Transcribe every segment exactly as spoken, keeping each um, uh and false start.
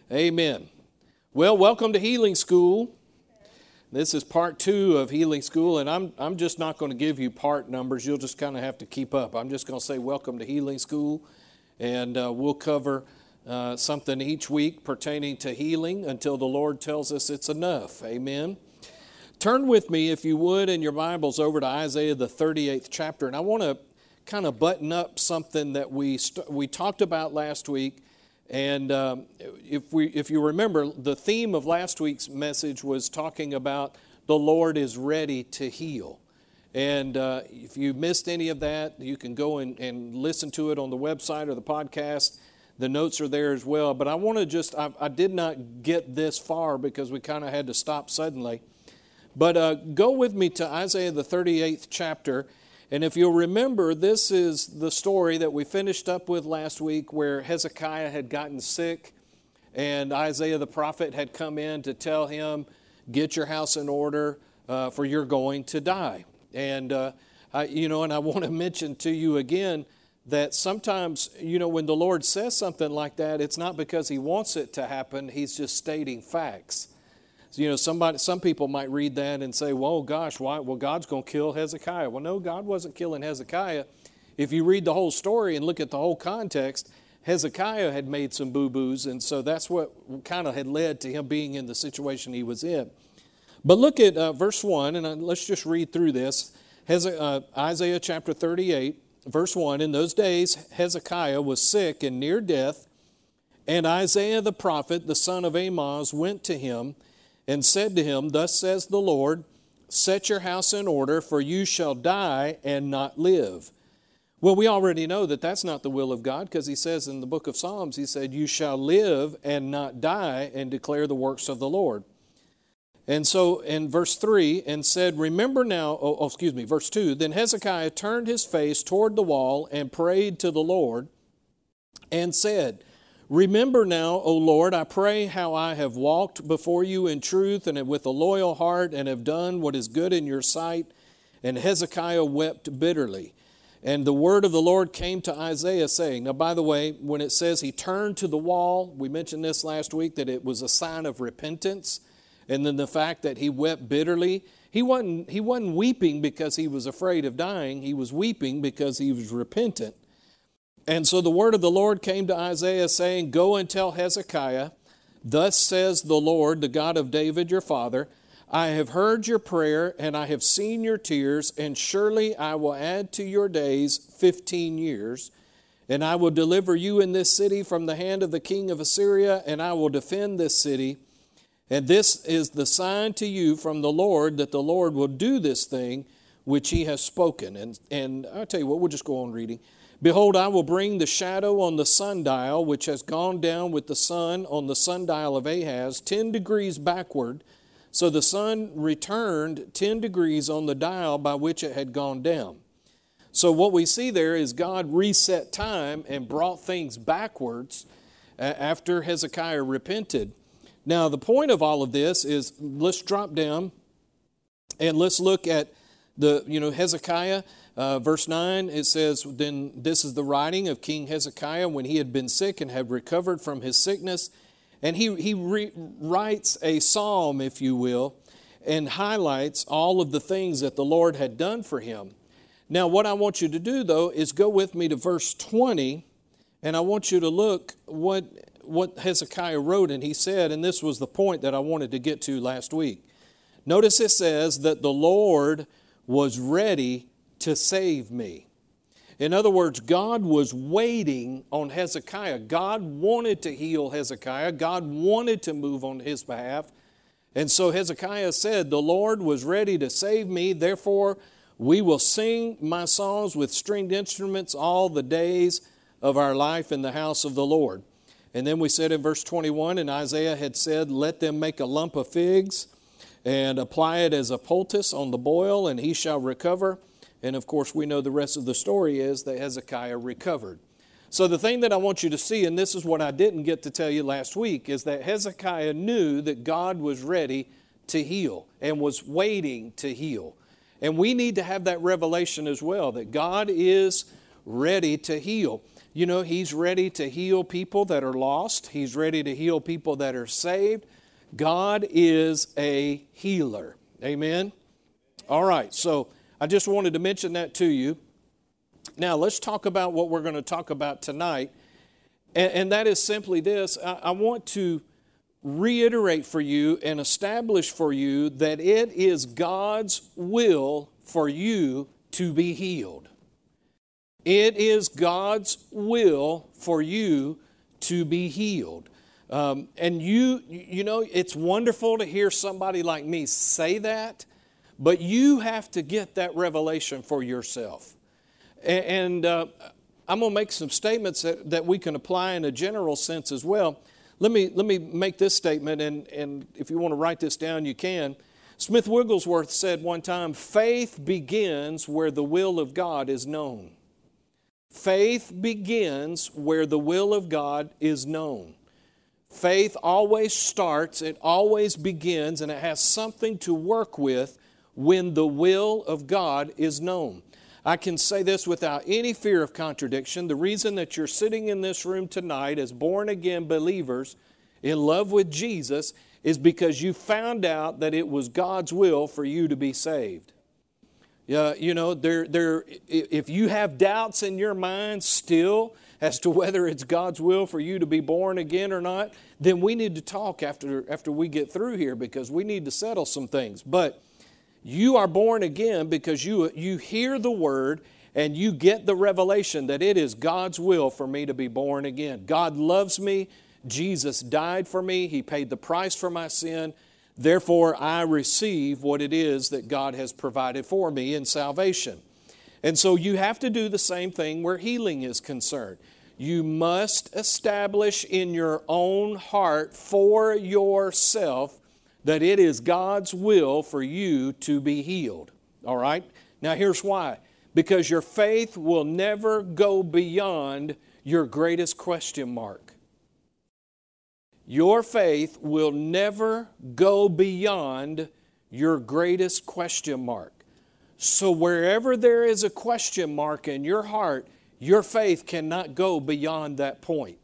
Amen. Well, welcome to Healing School. This is part two of Healing School, and I'm I'm just not going to give you part numbers. You'll just kind of have to keep up. I'm just going to say welcome to Healing School, and uh, we'll cover uh, something each week pertaining to healing until the Lord tells us it's enough. Amen. Turn with me, if you would, in your Bibles over to Isaiah the thirty-eighth chapter, and I want to kind of button up something that we st- we talked about last week. And um, if we, if you remember, the theme of last week's message was talking about the Lord is ready to heal. And uh, if you missed any of that, you can go and, and listen to it on the website or the podcast. The notes are there as well. But I want to just, I, I did not get this far because we kind of had to stop suddenly. But uh, go with me to Isaiah the thirty-eighth chapter. And if you'll remember, this is the story that we finished up with last week where Hezekiah had gotten sick and Isaiah the prophet had come in to tell him, get your house in order uh, for you're going to die. And, uh, I, you know, and I want to mention to you again that sometimes, you know, when the Lord says something like that, it's not because He wants it to happen. He's just stating facts. So, you know, somebody, some people might read that and say, well, gosh, why? Well, God's going to kill Hezekiah. Well, no, God wasn't killing Hezekiah. If you read the whole story and look at the whole context, Hezekiah had made some boo-boos, and so that's what kind of had led to him being in the situation he was in. But look at uh, verse one, and uh, let's just read through this. Heze- uh, Isaiah chapter thirty-eight, verse one, in those days Hezekiah was sick and near death, and Isaiah the prophet, the son of Amoz, went to him and said to him, thus says the Lord, set your house in order, for you shall die and not live. Well, we already know that that's not the will of God, because He says in the book of Psalms, He said, you shall live and not die and declare the works of the Lord. And so in verse three, and said, remember now, oh, oh excuse me, verse two, then Hezekiah turned his face toward the wall and prayed to the Lord and said, remember now, O Lord, I pray how I have walked before you in truth and with a loyal heart and have done what is good in your sight. And Hezekiah wept bitterly. And the word of the Lord came to Isaiah saying, now by the way, when it says he turned to the wall, we mentioned this last week, that it was a sign of repentance. And then the fact that he wept bitterly, he wasn't, he wasn't weeping because he was afraid of dying. He was weeping because he was repentant. And so the word of the Lord came to Isaiah saying, go and tell Hezekiah, thus says the Lord, the God of David your father, I have heard your prayer and I have seen your tears, and surely I will add to your days fifteen years, and I will deliver you in this city from the hand of the king of Assyria, and I will defend this city. And this is the sign to you from the Lord that the Lord will do this thing which He has spoken. And, and I'll tell you what, we'll just go on reading. Behold, I will bring the shadow on the sundial, which has gone down with the sun on the sundial of Ahaz, ten degrees backward. So the sun returned ten degrees on the dial by which it had gone down. So what we see there is God reset time and brought things backwards after Hezekiah repented. Now, the point of all of this is, let's drop down and let's look at the, you know, Hezekiah. Uh, verse nine, it says, then this is the writing of King Hezekiah when he had been sick and had recovered from his sickness. And he, he re- writes a psalm, if you will, and highlights all of the things that the Lord had done for him. Now, what I want you to do, though, is go with me to verse twenty, and I want you to look what, what Hezekiah wrote. And he said, and this was the point that I wanted to get to last week. Notice it says that the Lord was ready to save me. In other words, God was waiting on Hezekiah. God wanted to heal Hezekiah. God wanted to move on his behalf. And so Hezekiah said, the Lord was ready to save me. Therefore, we will sing my songs with stringed instruments all the days of our life in the house of the Lord. And then we said in verse twenty-one, and Isaiah had said, let them make a lump of figs and apply it as a poultice on the boil, and he shall recover. And of course, we know the rest of the story is that Hezekiah recovered. So the thing that I want you to see, and this is what I didn't get to tell you last week, is that Hezekiah knew that God was ready to heal and was waiting to heal. And we need to have that revelation as well, that God is ready to heal. You know, He's ready to heal people that are lost. He's ready to heal people that are saved. God is a healer. Amen? All right, so I just wanted to mention that to you. Now, let's talk about what we're going to talk about tonight. And, and that is simply this. I, I want to reiterate for you and establish for you that it is God's will for you to be healed. It is God's will for you to be healed. Um, and you, you know, it's wonderful to hear somebody like me say that, but you have to get that revelation for yourself. And, and uh, I'm going to make some statements that, that we can apply in a general sense as well. Let me, let me make this statement, and, and if you want to write this down, you can. Smith Wigglesworth said one time, faith begins where the will of God is known. Faith begins where the will of God is known. Faith always starts, it always begins, and it has something to work with when the will of God is known. I can say this without any fear of contradiction. The reason that you're sitting in this room tonight as born-again believers in love with Jesus is because you found out that it was God's will for you to be saved. Yeah, you know, there, there. If you have doubts in your mind still as to whether it's God's will for you to be born again or not, then we need to talk after, after we get through here, because we need to settle some things. But you are born again because you, you hear the Word and you get the revelation that it is God's will for me to be born again. God loves me. Jesus died for me. He paid the price for my sin. Therefore, I receive what it is that God has provided for me in salvation. And so you have to do the same thing where healing is concerned. You must establish in your own heart for yourself that it is God's will for you to be healed. All right? Now here's why. Because your faith will never go beyond your greatest question mark. Your faith will never go beyond your greatest question mark. So wherever there is a question mark in your heart, your faith cannot go beyond that point.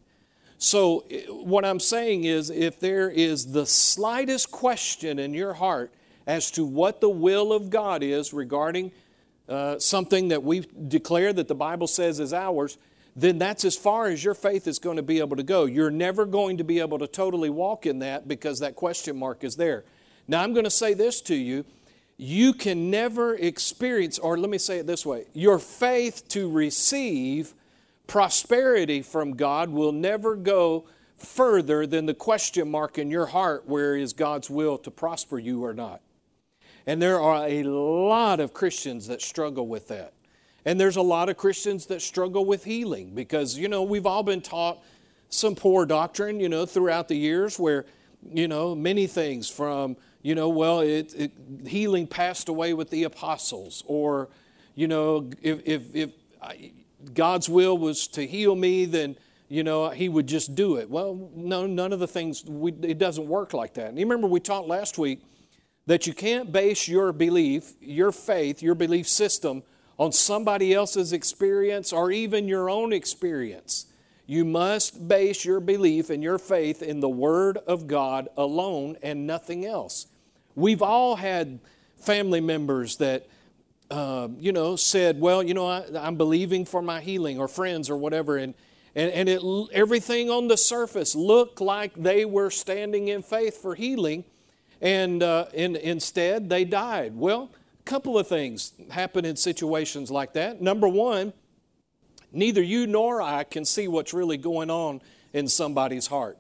So what I'm saying is, if there is the slightest question in your heart as to what the will of God is regarding uh, something that we declare that the Bible says is ours, then that's as far as your faith is going to be able to go. You're never going to be able to totally walk in that because that question mark is there. Now, I'm going to say this to you. You can never experience, or let me say it this way, your faith to receive prosperity from God will never go further than the question mark in your heart, where is God's will to prosper you or not. And there are a lot of Christians that struggle with that. And there's a lot of Christians that struggle with healing because, you know, we've all been taught some poor doctrine, you know, throughout the years where, you know, many things from, you know, well, it, it, healing passed away with the apostles, or, you know, if, if, if I, God's will was to heal me, then, you know, He would just do it. Well, no, none of the things, we, it doesn't work like that. And you remember we taught last week that you can't base your belief, your faith, your belief system on somebody else's experience or even your own experience. You must base your belief and your faith in the Word of God alone and nothing else. We've all had family members that, uh, you know, said, well, you know, I, I'm believing for my healing, or friends or whatever, and and, and it, everything on the surface looked like they were standing in faith for healing, and, uh, and instead they died. Well, a couple of things happen in situations like that. Number one, neither you nor I can see what's really going on in somebody's heart.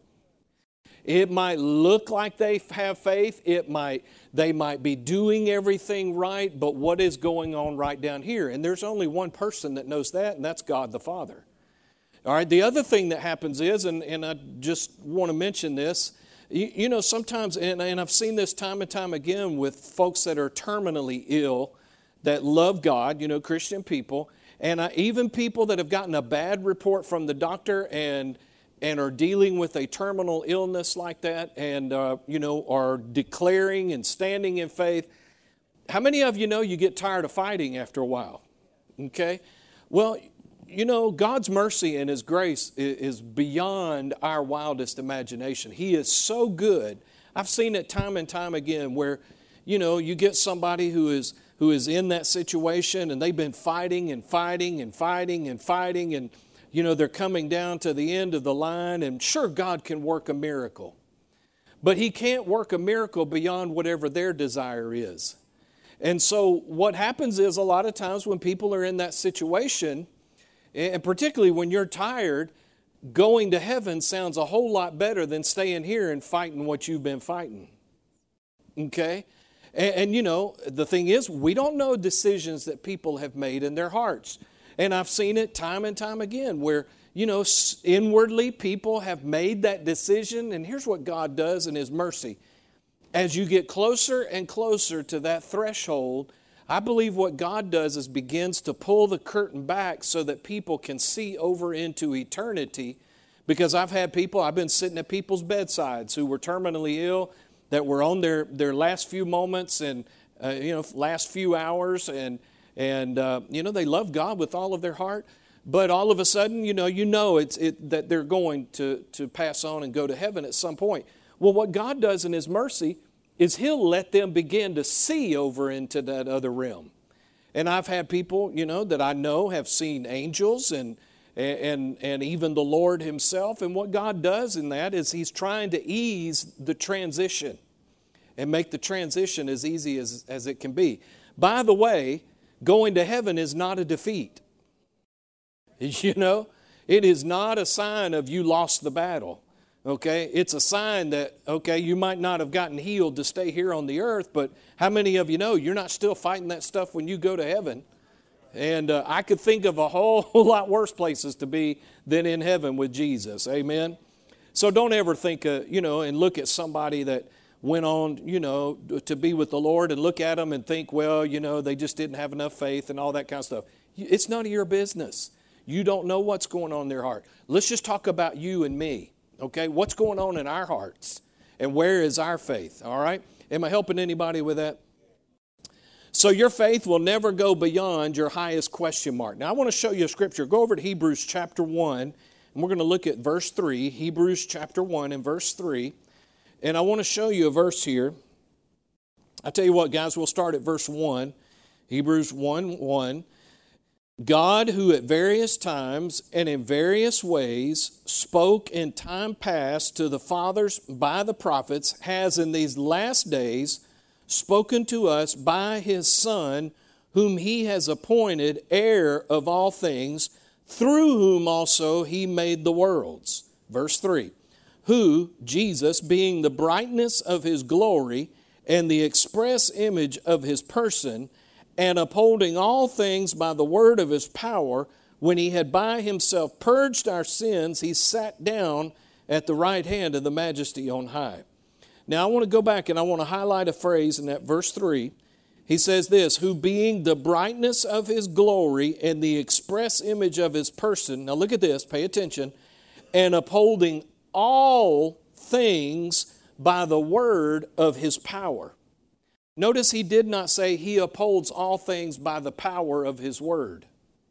It might look like they have faith. It might, they might be doing everything right, but what is going on right down here? And there's only one person that knows that, and that's God the Father. All right, the other thing that happens is, and, and I just want to mention this, you, you know, sometimes, and, and I've seen this time and time again with folks that are terminally ill, that love God, you know, Christian people, and uh, even people that have gotten a bad report from the doctor and and are dealing with a terminal illness like that, and, uh, you know, are declaring and standing in faith. How many of you know you get tired of fighting after a while? Okay? Well, you know, God's mercy and His grace is beyond our wildest imagination. He is so good. I've seen it time and time again where, you know, you get somebody who is who is in that situation and they've been fighting and fighting and fighting and fighting and, you know, they're coming down to the end of the line, and sure, God can work a miracle. But He can't work a miracle beyond whatever their desire is. And so what happens is a lot of times when people are in that situation, and particularly when you're tired, going to heaven sounds a whole lot better than staying here and fighting what you've been fighting. Okay? And, and you know, the thing is, we don't know decisions that people have made in their hearts. And I've seen it time and time again where, you know, inwardly people have made that decision. And here's what God does in His mercy. As you get closer and closer to that threshold, I believe what God does is begins to pull the curtain back so that people can see over into eternity. Because I've had people, I've been sitting at people's bedsides who were terminally ill, that were on their, their last few moments and, uh, you know, last few hours. And, and uh, you know, they love God with all of their heart. But all of a sudden, you know, you know it's it, that they're going to, to pass on and go to heaven at some point. Well, what God does in His mercy is He'll let them begin to see over into that other realm. And I've had people, you know, that I know have seen angels and and and even the Lord Himself. And what God does in that is He's trying to ease the transition and make the transition as easy as, as it can be. By the way, going to heaven is not a defeat. You know, it is not a sign of you lost the battle. Okay, it's a sign that, okay, you might not have gotten healed to stay here on the earth, but how many of you know you're not still fighting that stuff when you go to heaven? And uh, I could think of a whole lot worse places to be than in heaven with Jesus. Amen? So don't ever think, uh, you know, and look at somebody that went on, you know, to be with the Lord and look at them and think, well, you know, they just didn't have enough faith and all that kind of stuff. It's none of your business. You don't know what's going on in their heart. Let's just talk about you and me. Okay, what's going on in our hearts? And where is our faith? All right? Am I helping anybody with that? So your faith will never go beyond your highest question mark. Now I want to show you a scripture. Go over to Hebrews chapter one, and we're going to look at verse three. Hebrews chapter one and verse three. And I want to show you a verse here. I tell you what, guys, we'll start at verse one. Hebrews one one. God, who at various times and in various ways spoke in time past to the fathers by the prophets, has in these last days spoken to us by His Son, whom He has appointed heir of all things, through whom also He made the worlds. Verse three, who, Jesus, being the brightness of His glory and the express image of His person, and upholding all things by the word of His power, when He had by Himself purged our sins, He sat down at the right hand of the Majesty on high. Now I want to go back and I want to highlight a phrase in that verse three. He says this, who being the brightness of His glory and the express image of His person, now look at this, pay attention, and upholding all things by the word of His power. Notice He did not say He upholds all things by the power of His word.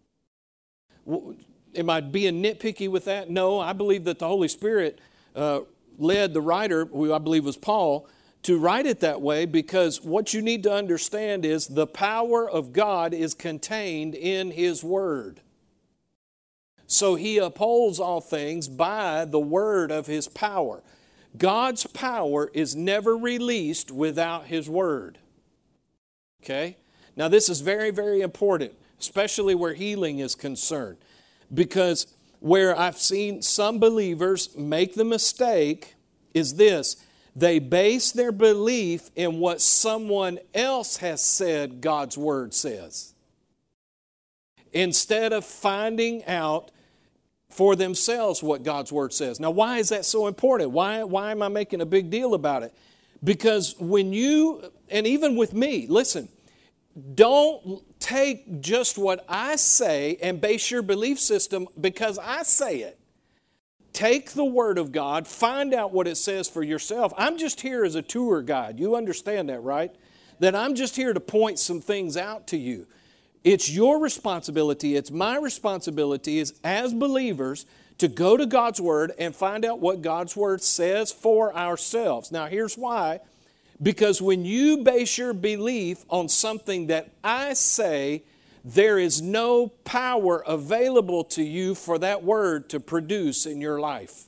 Am I being nitpicky with that? No, I believe that the Holy Spirit uh, led the writer, who I believe was Paul, to write it that way, because what you need to understand is the power of God is contained in His word. So He upholds all things by the word of His power. God's power is never released without His word. Okay? Now this is very, very important, especially where healing is concerned. Because where I've seen some believers make the mistake is this. They base their belief in what someone else has said God's word says, instead of finding out for themselves what God's word says. Now, why is that so important? Why, why am I making a big deal about it? Because when you, and even with me, listen, don't take just what I say and base your belief system because I say it. Take the Word of God, find out what it says for yourself. I'm just here as a tour guide. You understand that, right? That I'm just here to point some things out to you. It's your responsibility, it's my responsibility as, as believers to go to God's Word and find out what God's Word says for ourselves. Now, here's why. Because when you base your belief on something that I say, there is no power available to you for that word to produce in your life.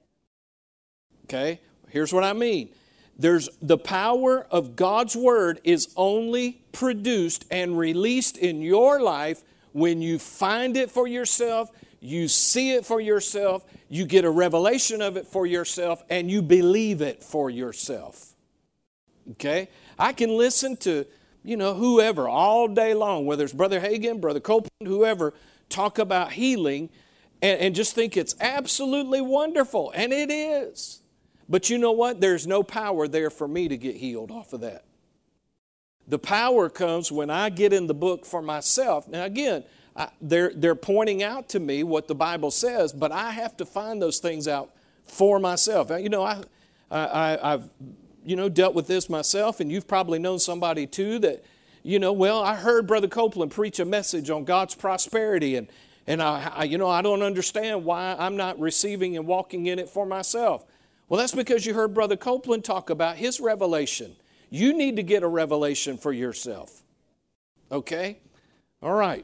Okay? Here's what I mean. There's the power of God's Word is only produced and released in your life when you find it for yourself, you see it for yourself, you get a revelation of it for yourself, and you believe it for yourself. Okay? I can listen to, you know, whoever all day long, whether it's Brother Hagin, Brother Copeland, whoever, talk about healing and, and just think it's absolutely wonderful. And it is. But you know what? There's no power there for me to get healed off of that. The power comes when I get in the book for myself. Now again, I, they're, they're pointing out to me what the Bible says, but I have to find those things out for myself. You know, I, I, I've you know, dealt with this myself, and you've probably known somebody too that, you know, well, I heard Brother Copeland preach a message on God's prosperity, and, and I, I, you know, I don't understand why I'm not receiving and walking in it for myself. Well, that's because you heard Brother Copeland talk about his revelation. You need to get a revelation for yourself. Okay? All right.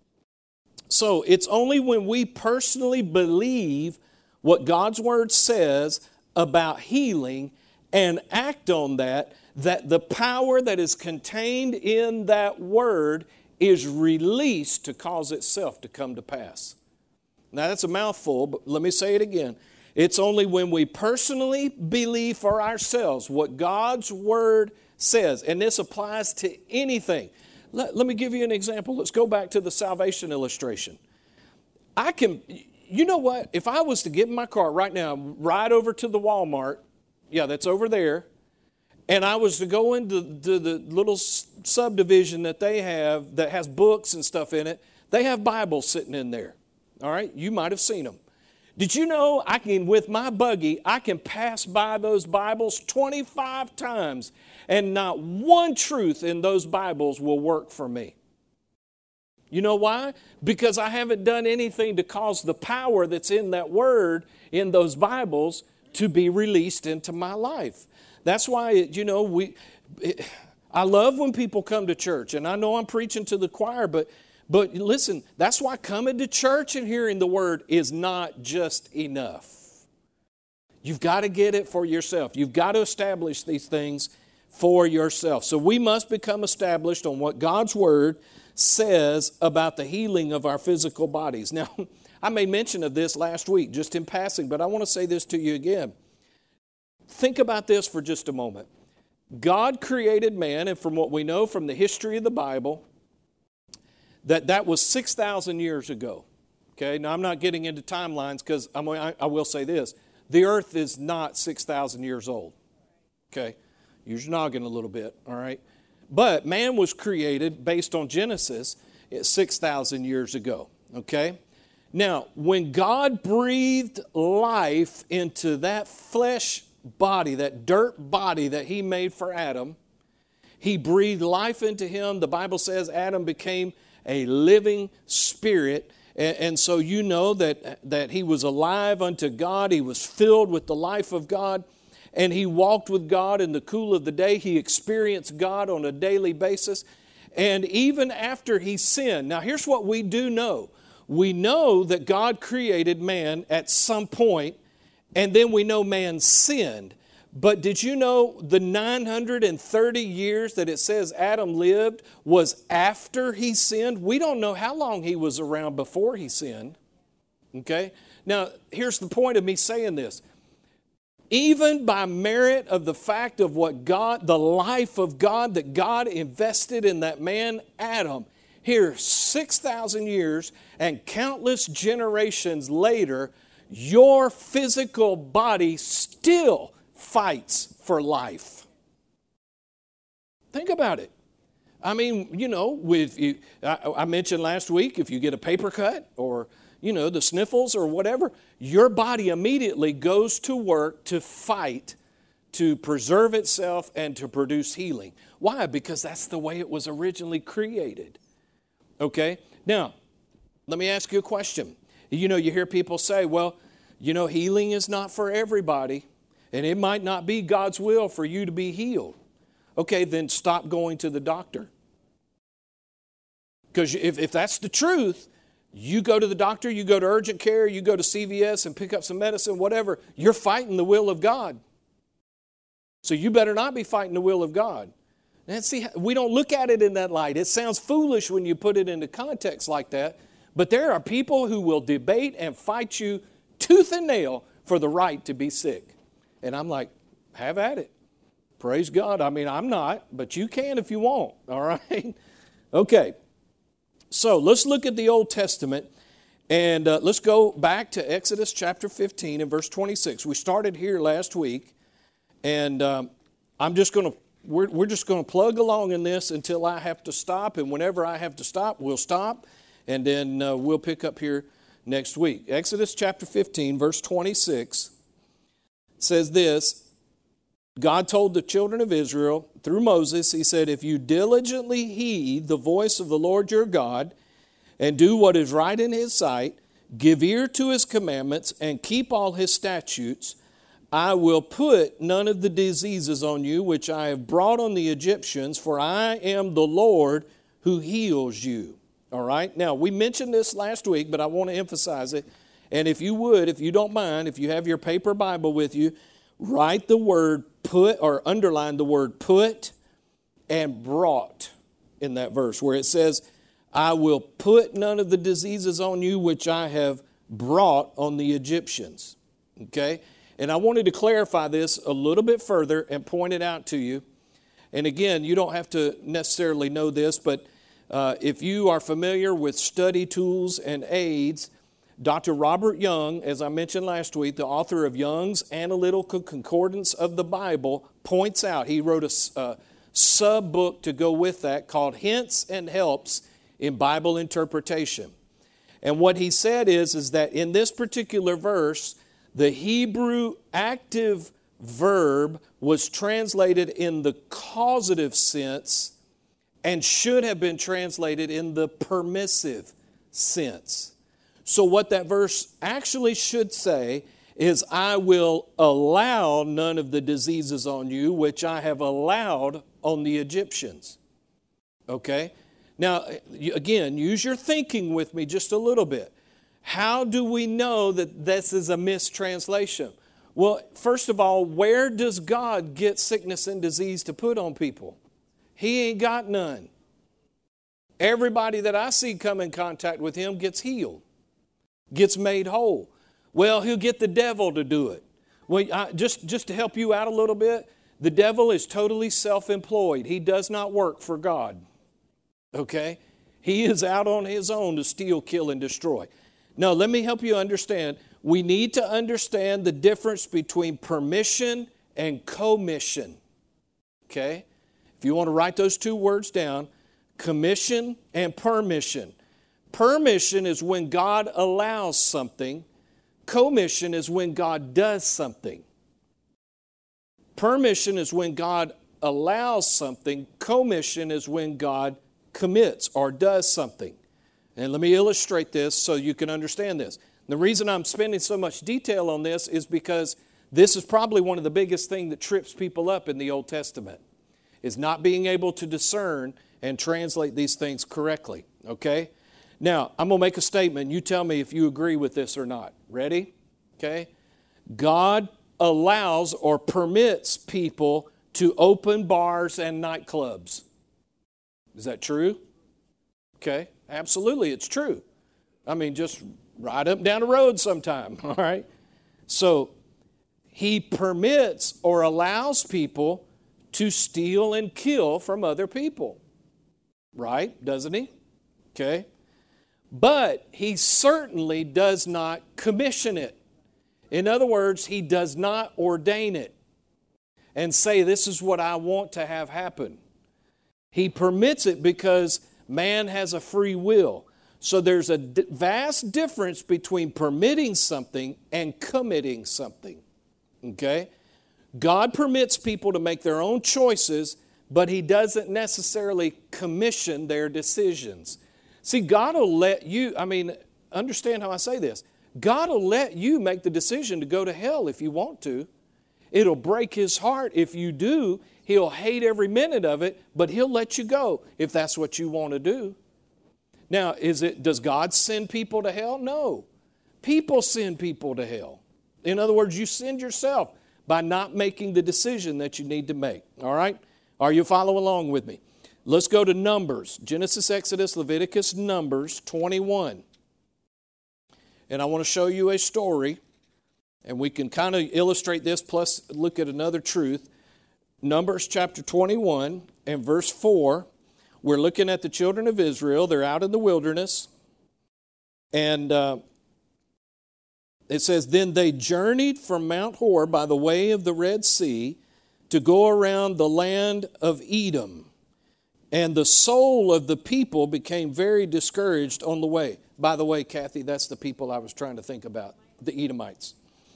So it's only when we personally believe what God's Word says about healing and act on that, that the power that is contained in that Word is released to cause itself to come to pass. Now that's a mouthful, but let me say it again. It's only when we personally believe for ourselves what God's Word says, and this applies to anything. Let, let me give you an example. Let's go back to the salvation illustration. I can, you know what? If I was to get in my car right now, ride over to the Walmart, yeah, that's over there, and I was to go into to the little subdivision that they have that has books and stuff in it, they have Bibles sitting in there. All right? You might have seen them. Did you know I can, with my buggy, I can pass by those Bibles twenty-five times and not one truth in those Bibles will work for me? You know why? Because I haven't done anything to cause the power that's in that Word, in those Bibles, to be released into my life. That's why, it, you know, we. It, I love when people come to church, and I know I'm preaching to the choir, but But listen, that's why coming to church and hearing the Word is not just enough. You've got to get it for yourself. You've got to establish these things for yourself. So we must become established on what God's Word says about the healing of our physical bodies. Now, I made mention of this last week, just in passing, but I want to say this to you again. Think about this for just a moment. God created man, and from what we know from the history of the Bible, that that was six thousand years ago. Okay, now I'm not getting into timelines because I, I will say this. The earth is not six thousand years old. Okay, use your noggin a little bit, all right? But man was created based on Genesis six thousand years ago, okay? Now, when God breathed life into that flesh body, that dirt body that He made for Adam, He breathed life into him. The Bible says Adam became a living spirit. And, and so you know that, that he was alive unto God. He was filled with the life of God. And he walked with God in the cool of the day. He experienced God on a daily basis. And even after he sinned, now here's what we do know. We know that God created man at some point, and then we know man sinned. But did you know the nine hundred thirty years that it says Adam lived was after he sinned? We don't know how long he was around before he sinned. Okay? Now, here's the point of me saying this. Even by merit of the fact of what God, the life of God that God invested in that man, Adam, here six thousand years and countless generations later, your physical body still fights for life. Think about it. I mean, you know, with you, I, I mentioned last week, if you get a paper cut or, you know, the sniffles or whatever, your body immediately goes to work to fight, to preserve itself and to produce healing. Why? Because that's the way it was originally created. Okay? Now, let me ask you a question. You know, you hear people say, well, you know, healing is not for everybody, and it might not be God's will for you to be healed. Okay, then stop going to the doctor. Because if, if that's the truth, you go to the doctor, you go to urgent care, you go to C V S and pick up some medicine, whatever, you're fighting the will of God. So you better not be fighting the will of God. And see, we don't look at it in that light. It sounds foolish when you put it into context like that, but there are people who will debate and fight you tooth and nail for the right to be sick. And I'm like, have at it. Praise God. I mean, I'm not, but you can if you want, all right? Okay. So let's look at the Old Testament, and uh, let's go back to Exodus chapter fifteen and verse twenty-six. We started here last week, and um, I'm just going to we're we're just going to plug along in this until I have to stop, and whenever I have to stop, we'll stop, and then uh, we'll pick up here next week. Exodus chapter fifteen, verse twenty-six says this. God told the children of Israel through Moses, he said, if you diligently heed the voice of the Lord your God and do what is right in his sight, give ear to his commandments and keep all his statutes, I will put none of the diseases on you which I have brought on the Egyptians, for I am the Lord who heals you. All right. Now, we mentioned this last week, but I want to emphasize it. And if you would, if you don't mind, if you have your paper Bible with you, write the word put or underline the word put and brought in that verse where it says, I will put none of the diseases on you which I have brought on the Egyptians. Okay? And I wanted to clarify this a little bit further and point it out to you. And again, you don't have to necessarily know this, but uh, if you are familiar with study tools and aids, Doctor Robert Young, as I mentioned last week, the author of Young's Analytical Concordance of the Bible, points out, he wrote a, a sub-book to go with that called Hints and Helps in Bible Interpretation. And what he said is, is that in this particular verse, the Hebrew active verb was translated in the causative sense and should have been translated in the permissive sense. So what that verse actually should say is, I will allow none of the diseases on you which I have allowed on the Egyptians. Okay? Now, again, use your thinking with me just a little bit. How do we know that this is a mistranslation? Well, first of all, where does God get sickness and disease to put on people? He ain't got none. Everybody that I see come in contact with him gets healed. Gets made whole. Well, he'll get the devil to do it. Well, I, just, just to help you out a little bit, the devil is totally self-employed. He does not work for God. Okay? He is out on his own to steal, kill, and destroy. Now, let me help you understand. We need to understand the difference between permission and commission. Okay? If you want to write those two words down, commission and permission. Permission is when God allows something. Commission is when God does something. Permission is when God allows something. Commission is when God commits or does something. And let me illustrate this so you can understand this. The reason I'm spending so much detail on this is because this is probably one of the biggest things that trips people up in the Old Testament, is not being able to discern and translate these things correctly. Okay? Now, I'm going to make a statement. You tell me if you agree with this or not. Ready? Okay? God allows or permits people to open bars and nightclubs. Is that true? Okay? Absolutely, it's true. I mean, just ride up and down the road sometime, all right? So, he permits or allows people to steal and kill from other people. Right? Doesn't he? Okay? But he certainly does not commission it. In other words, he does not ordain it and say, this is what I want to have happen. He permits it because man has a free will. So there's a d- vast difference between permitting something and committing something. Okay? God permits people to make their own choices, but he doesn't necessarily commission their decisions. See, God will let you, I mean, understand how I say this. God will let you make the decision to go to hell if you want to. It'll break His heart if you do. He'll hate every minute of it, but He'll let you go if that's what you want to do. Now, is it, does God send people to hell? No. People send people to hell. In other words, you send yourself by not making the decision that you need to make. All right? Are you following along with me? Let's go to Numbers. Genesis, Exodus, Leviticus, Numbers twenty-one. And I want to show you a story, and we can kind of illustrate this plus look at another truth. Numbers chapter twenty-one and verse four. We're looking at the children of Israel. They're out in the wilderness. And uh, it says, Then they journeyed from Mount Hor by the way of the Red Sea to go around the land of Edom. And the soul of the people became very discouraged on the way. By the way, Kathy, that's the people I was trying to think about, the Edomites.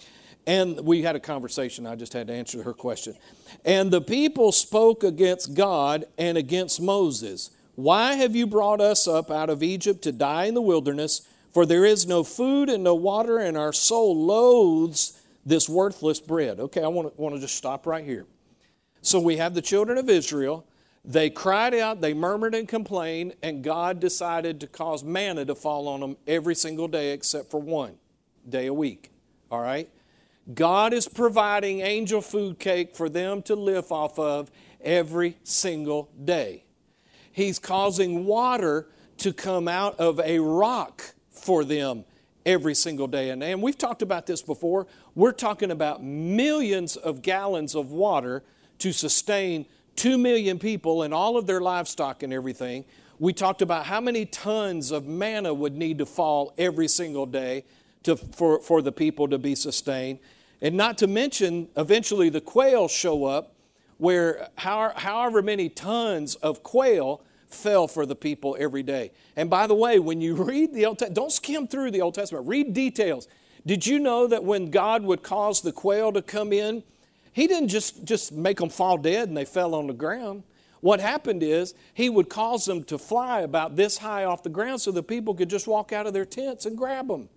And we had a conversation. I just had to answer her question. And the people spoke against God and against Moses. Why have you brought us up out of Egypt to die in the wilderness? For there is no food and no water, and our soul loathes this worthless bread. Okay, I want to, want to just stop right here. So we have the children of Israel. They cried out, they murmured and complained, and God decided to cause manna to fall on them every single day except for one day a week. All right? God is providing angel food cake for them to live off of every single day. He's causing water to come out of a rock for them every single day. And, and we've talked about this before. We're talking about millions of gallons of water to sustain two million people and all of their livestock and everything. We talked about how many tons of manna would need to fall every single day to, for, for the people to be sustained. And not to mention, eventually the quail show up where how, however many tons of quail fell for the people every day. And by the way, when you read the Old Testament, don't skim through the Old Testament. Read details. Did you know that when God would cause the quail to come in, He didn't just, just make them fall dead and they fell on the ground. What happened is He would cause them to fly about this high off the ground so the people could just walk out of their tents and grab them.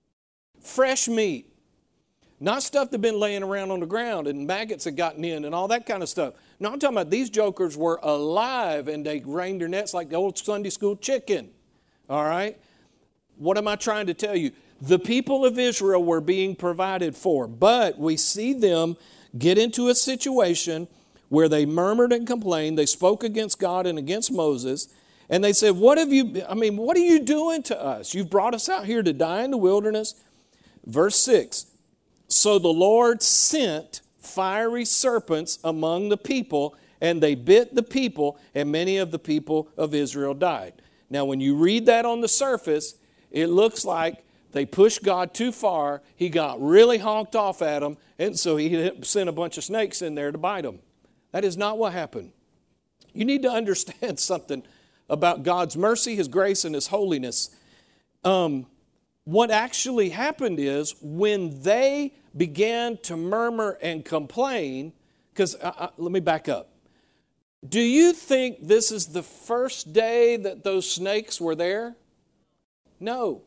Fresh meat. Not stuff that had been laying around on the ground and maggots had gotten in and all that kind of stuff. No, I'm talking about these jokers were alive and they rained their nets like the old Sunday school chicken. All right? What am I trying to tell you? The people of Israel were being provided for, but we see them get into a situation where they murmured and complained. They spoke against God and against Moses. And they said, what have you, I mean, what are you doing to us? You've brought us out here to die in the wilderness. Verse six. So the Lord sent fiery serpents among the people, and they bit the people, and many of the people of Israel died. Now, when you read that on the surface, it looks like they pushed God too far. He got really honked off at them, and so He sent a bunch of snakes in there to bite them. That is not what happened. You need to understand something about God's mercy, His grace, and His holiness. Um, what actually happened is when they began to murmur and complain, because let me back up. Do you think this is the first day that those snakes were there? No.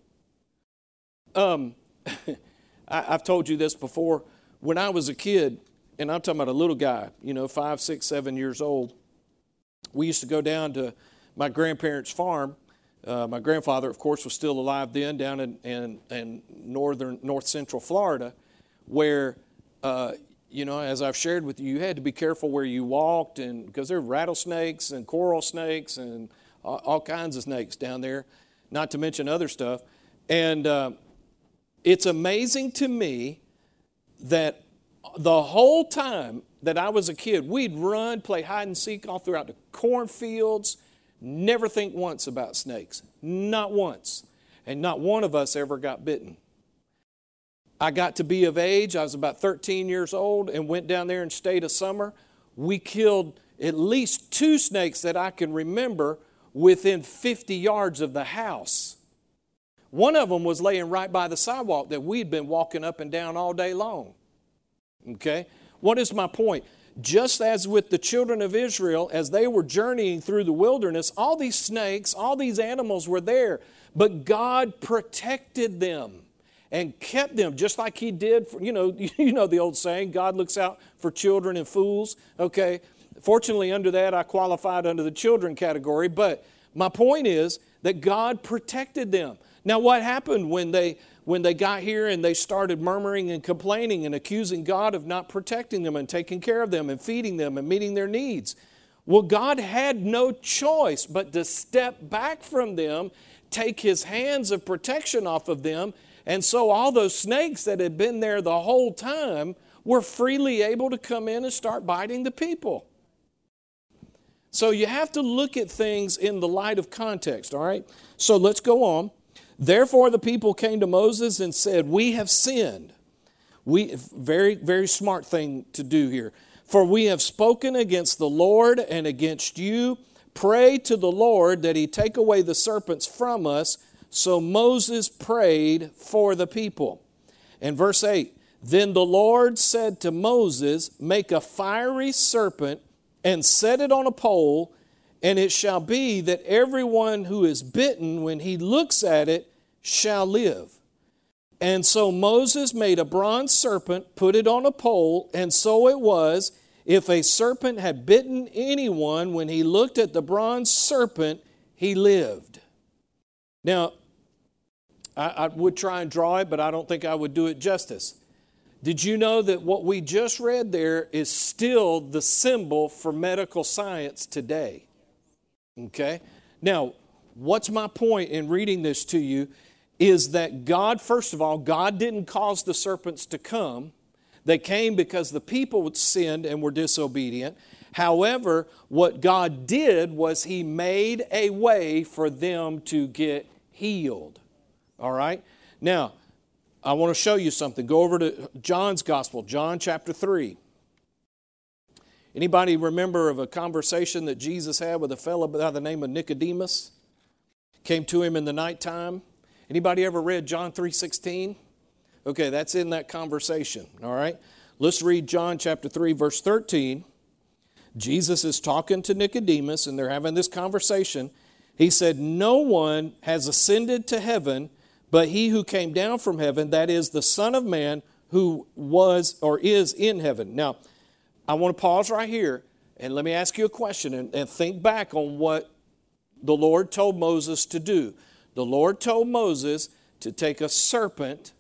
Um, I, I've told you this before. When I was a kid, and I'm talking about a little guy, you know, five, six, seven years old, we used to go down to my grandparents' farm. Uh, my grandfather, of course, was still alive then, down in, in, in northern, north central Florida, where, uh, you know, as I've shared with you, you had to be careful where you walked, and because there were rattlesnakes and coral snakes and all, all kinds of snakes down there, not to mention other stuff. And uh, it's amazing to me that the whole time that I was a kid, we'd run, play hide and seek all throughout the cornfields, never think once about snakes. Not once. And not one of us ever got bitten. I got to be of age. I was about thirteen years old and went down there and stayed a summer. We killed at least two snakes that I can remember within fifty yards of the house. One of them was laying right by the sidewalk that we'd been walking up and down all day long. Okay? What is my point? just as with the children of Israel, as they were journeying through the wilderness, all these snakes, all these animals were there, but God protected them and kept them, just like he did for, you know, you know the old saying, God looks out for children and fools. Okay, fortunately under that I qualified under the children category, but my point is that God protected them. Now what happened when they when they got here and they started murmuring and complaining and accusing God of not protecting them and taking care of them and feeding them and meeting their needs? Well, God had no choice but to step back from them, take his hands of protection off of them, and so all those snakes that had been there the whole time were freely able to come in and start biting the people. So you have to look at things in the light of context, all right? So let's go on. Therefore the people came to Moses and said, we have sinned. We, very, very smart thing to do here. For we have spoken against the Lord and against you. Pray to the Lord that he take away the serpents from us. So Moses prayed for the people. And verse eight, then the Lord said to Moses, make a fiery serpent and set it on a pole, and it shall be that everyone who is bitten, when he looks at it, shall live. And so Moses made a bronze serpent, put it on a pole, and so it was, if a serpent had bitten anyone, when he looked at the bronze serpent, he lived. Now, I, I would try and draw it, but I don't think I would do it justice. Did you know that what we just read there is still the symbol for medical science today? Okay? Now, what's my point in reading this to you is that God, first of all, God didn't cause the serpents to come. They came because the people sinned and were disobedient. However, what God did was he made a way for them to get healed. All right? Now, I want to show you something. Go over to John's Gospel, John chapter three. Anybody remember of a conversation that Jesus had with a fellow by the name of Nicodemus? Came to him in the nighttime. Anybody ever read John three sixteen? Okay, that's in that conversation, all right? Let's read John chapter three, verse thirteen. Jesus is talking to Nicodemus, and they're having this conversation. He said, no one has ascended to heaven but he who came down from heaven, that is the Son of Man who was or is in heaven. Now, I want to pause right here and let me ask you a question and, and think back on what the Lord told Moses to do. The Lord told Moses to take a serpent,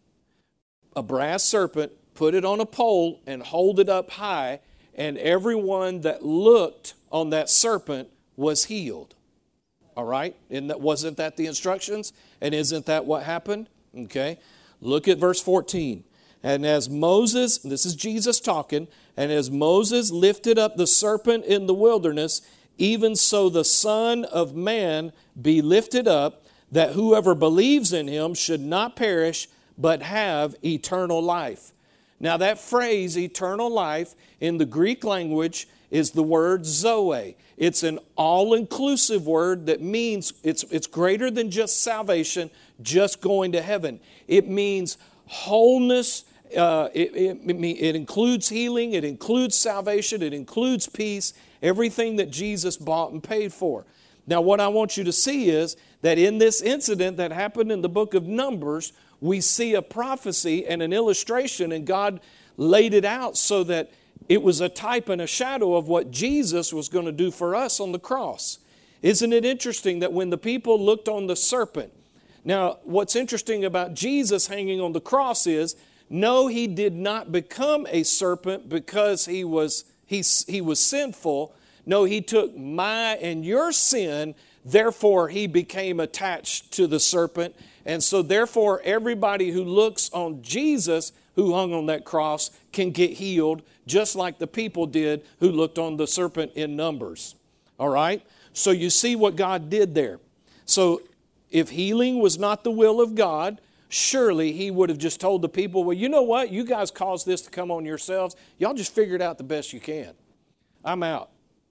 a brass serpent, put it on a pole and hold it up high, and everyone that looked on that serpent was healed. All right? And that, wasn't that the instructions? And isn't that what happened? Okay. Look at verse fourteen. And as Moses, this is Jesus talking, and as Moses lifted up the serpent in the wilderness, even so the Son of Man be lifted up, that whoever believes in him should not perish, but have eternal life. Now that phrase, eternal life, in the Greek language is the word zoe. It's an all-inclusive word that means it's, it's greater than just salvation, just going to heaven. It means wholeness. Uh, it, it, it includes healing. It includes salvation. It includes peace. Everything that Jesus bought and paid for. Now what I want you to see is that in this incident that happened in the book of Numbers, we see a prophecy and an illustration, and God laid it out so that it was a type and a shadow of what Jesus was going to do for us on the cross. Isn't it interesting that when the people looked on the serpent, now what's interesting about Jesus hanging on the cross is, no, he did not become a serpent because he was, he, he was sinful. No, he took my and your sin, therefore he became attached to the serpent. And so therefore everybody who looks on Jesus who hung on that cross can get healed, just like the people did who looked on the serpent in Numbers. All right? So you see what God did there. So if healing was not the will of God, surely he would have just told the people, well, you know what? You guys caused this to come on yourselves. Y'all just figure it out the best you can. I'm out.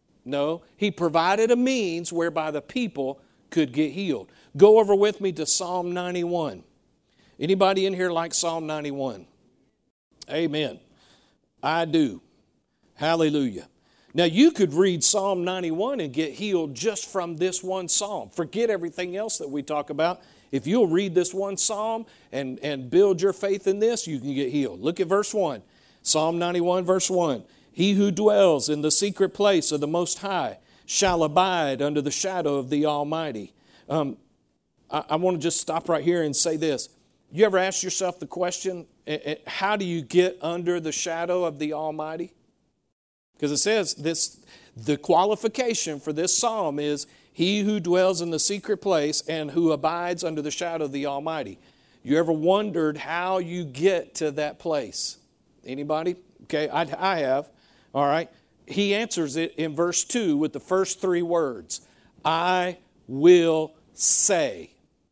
No, he provided a means whereby the people could get healed. Go over with me to Psalm ninety-one. Anybody in here like Psalm ninety-one? Amen. I do. Hallelujah. Now, you could read Psalm ninety-one and get healed just from this one psalm. Forget everything else that we talk about. If you'll read this one psalm and, and build your faith in this, you can get healed. Look at verse one. Psalm ninety-one, verse one. He who dwells in the secret place of the Most High shall abide under the shadow of the Almighty. Um, I, I want to just stop right here and say this. You ever ask yourself the question, how do you get under the shadow of the Almighty? Because it says this, the qualification for this psalm is he who dwells in the secret place and who abides under the shadow of the Almighty. You ever wondered how you get to that place? Anybody? Okay, I, I have. All right. He answers it in verse two with the first three words. I will say.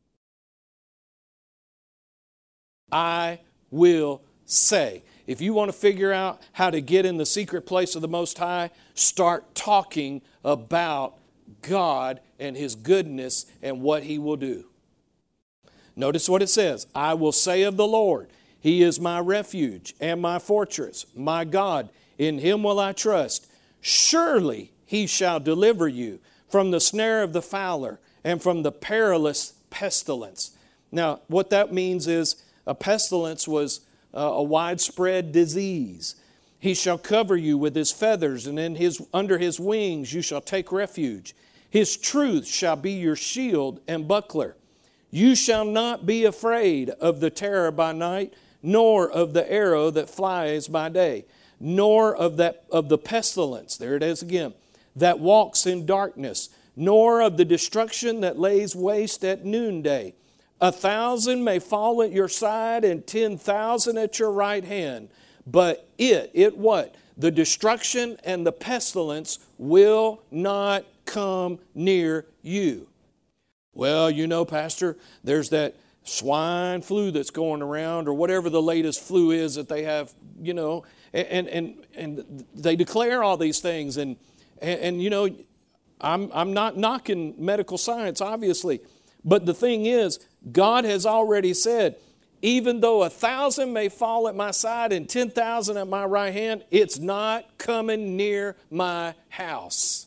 I will say. If you want to figure out how to get in the secret place of the Most High, start talking about God and His goodness and what He will do. Notice what it says. I will say of the Lord, He is my refuge and my fortress, my God, in Him will I trust. Surely He shall deliver you from the snare of the fowler and from the perilous pestilence. Now, what that means is a pestilence was a widespread disease. He shall cover you with His feathers, and in his, under His wings you shall take refuge. His truth shall be your shield and buckler. You shall not be afraid of the terror by night, nor of the arrow that flies by day, nor of that of the pestilence, there it is again, that walks in darkness, nor of the destruction that lays waste at noonday. A thousand may fall at your side and ten thousand at your right hand. But it, it what? The destruction and the pestilence will not come near you. Well, you know, Pastor, there's that swine flu that's going around or whatever the latest flu is that they have, you know, and and and they declare all these things. And, and, and you know, I'm I'm not knocking medical science, obviously. But the thing is, God has already said, even though a thousand may fall at my side and ten thousand at my right hand, it's not coming near my house.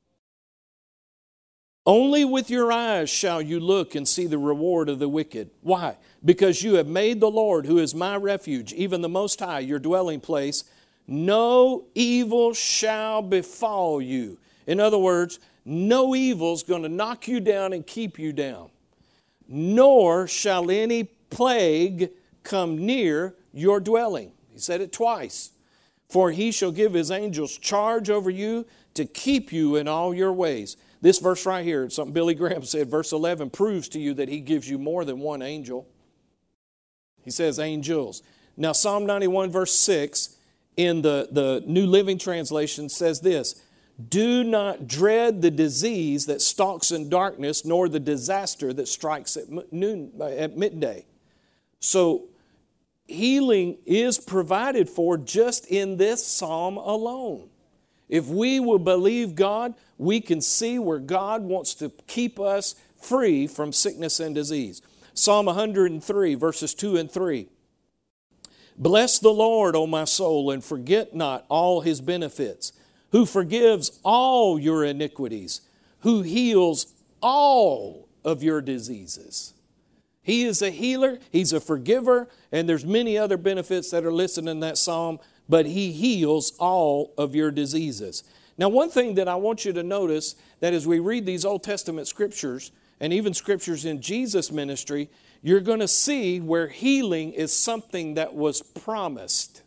Only with your eyes shall you look and see the reward of the wicked. Why? Because you have made the Lord, who is my refuge, even the Most High, your dwelling place. No evil shall befall you. In other words, no evil's going to knock you down and keep you down. Nor shall any plague come near your dwelling. He said it twice. For He shall give His angels charge over you to keep you in all your ways. This verse right here, something Billy Graham said, verse eleven, proves to you that He gives you more than one angel. He says angels. Now Psalm ninety-one verse six in the, the New Living Translation says this. Do not dread the disease that stalks in darkness, nor the disaster that strikes at noon, at midday. So healing is provided for just in this psalm alone. If we will believe God, we can see where God wants to keep us free from sickness and disease. Psalm one hundred three, verses two and three. Bless the Lord, O my soul, and forget not all His benefits, who forgives all your iniquities, who heals all of your diseases. He is a healer, He's a forgiver, and there's many other benefits that are listed in that psalm, but He heals all of your diseases. Now, one thing that I want you to notice, that as we read these Old Testament scriptures, and even scriptures in Jesus' ministry, you're going to see where healing is something that was promised.